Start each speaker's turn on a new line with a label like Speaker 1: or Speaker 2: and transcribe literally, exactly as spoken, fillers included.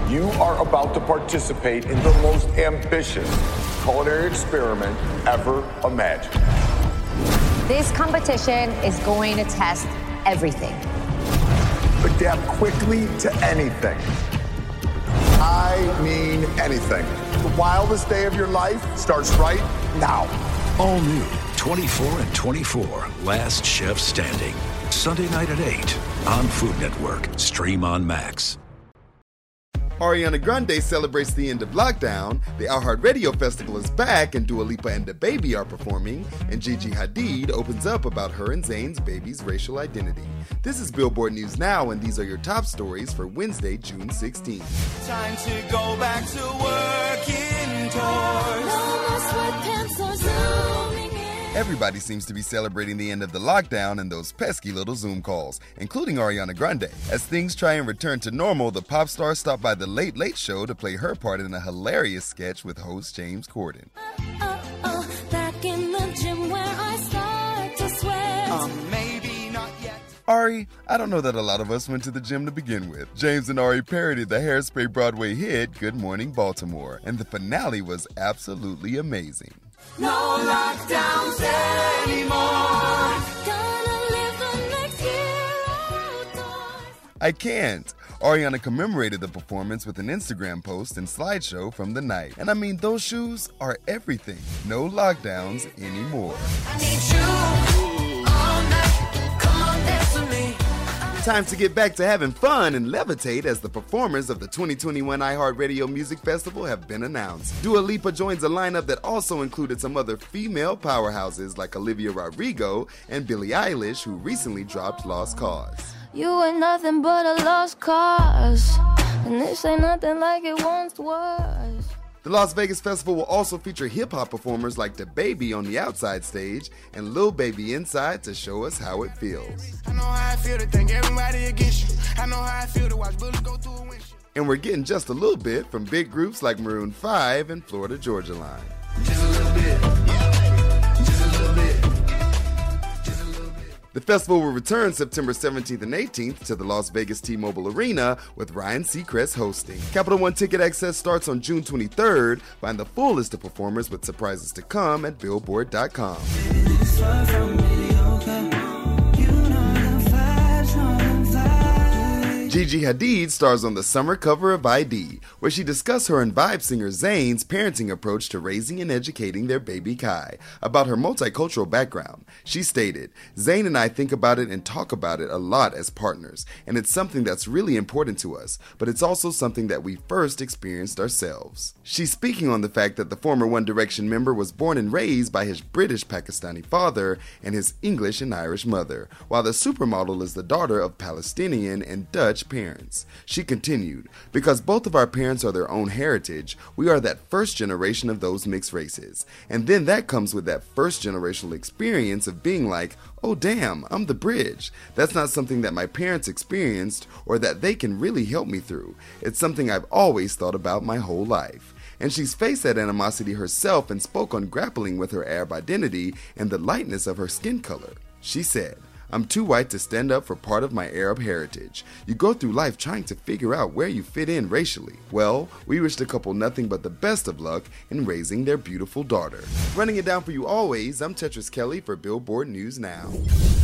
Speaker 1: You are about to participate in the most ambitious culinary experiment ever imagined.
Speaker 2: This competition is going to test everything.
Speaker 1: Adapt quickly to anything. I mean anything. The wildest day of your life starts right now.
Speaker 3: All new twenty-four and twenty-four, Last Chef Standing. Sunday night at eight on Food Network. Stream on Max.
Speaker 4: Ariana Grande celebrates the end of lockdown, the iHeartRadio Festival is back, and Dua Lipa and DaBaby are performing, and Gigi Hadid opens up about her and Zayn's baby's racial identity. This is Billboard News Now, and these are your top stories for Wednesday, June sixteenth.
Speaker 5: Time to go back to work indoors. No more sweatpants or zooming in.
Speaker 4: Everybody seems to be celebrating the end of the lockdown and those pesky little Zoom calls, including Ariana Grande. As things try and return to normal, the pop star stopped by the Late Late Show to play her part in a hilarious sketch with host James Corden.
Speaker 5: Uh, uh, uh, back in the gym where I start to sweat. Um, maybe not yet.
Speaker 4: Ari, I don't know that a lot of us went to the gym to begin with. James and Ari parodied the Hairspray Broadway hit Good Morning Baltimore, and the finale was absolutely amazing.
Speaker 5: No lockdowns anymore. Gonna live the next year outdoors.
Speaker 4: I can't. Ariana commemorated the performance with an Instagram post and slideshow from the night. And I mean, those shoes are everything. No lockdowns anymore.
Speaker 5: I need you all night. Come on, dance with me.
Speaker 4: Time to get back to having fun and levitate as the performers of the twenty twenty-one iHeartRadio Music Festival have been announced. Dua Lipa joins a lineup that also included some other female powerhouses like Olivia Rodrigo and Billie Eilish, who recently dropped Lost Cause.
Speaker 6: You ain't nothing but a lost cause, and this ain't nothing like it once was.
Speaker 4: The Las Vegas Festival will also feature hip-hop performers like DaBaby on the outside stage and Lil Baby inside to show us how it feels.
Speaker 5: I know how I feel to think everybody against you. I know how I feel to watch bullets go through a windshield.
Speaker 4: And we're getting just a little bit from big groups like Maroon five and Florida Georgia Line.
Speaker 5: Just a little bit, yeah. Just a little bit. Just a little bit.
Speaker 4: The festival will return September seventeenth and eighteenth to the Las Vegas T-Mobile Arena with Ryan Seacrest hosting. Capital One ticket access starts on June twenty-third. Find the full list of performers with surprises to come at billboard dot com. Gigi Hadid stars on the summer cover of I D, where she discussed her and Vibe singer Zayn's parenting approach to raising and educating their baby Kai. About her multicultural background, she stated, "Zayn and I think about it and talk about it a lot as partners, and it's something that's really important to us, but it's also something that we first experienced ourselves." She's speaking on the fact that the former One Direction member was born and raised by his British Pakistani father and his English and Irish mother, while the supermodel is the daughter of Palestinian and Dutch parents. She continued, "Because both of our parents are their own heritage, we are that first generation of those mixed races. And then that comes with that first generational experience of being like, oh damn, I'm the bridge. That's not something that my parents experienced or that they can really help me through. It's something I've always thought about my whole life." And she's faced that animosity herself and spoke on grappling with her Arab identity and the lightness of her skin color. She said, "I'm too white to stand up for part of my Arab heritage. You go through life trying to figure out where you fit in racially. Well, we wish the couple nothing but the best of luck in raising their beautiful daughter." Running it down for you always, I'm Tetris Kelly for Billboard News Now.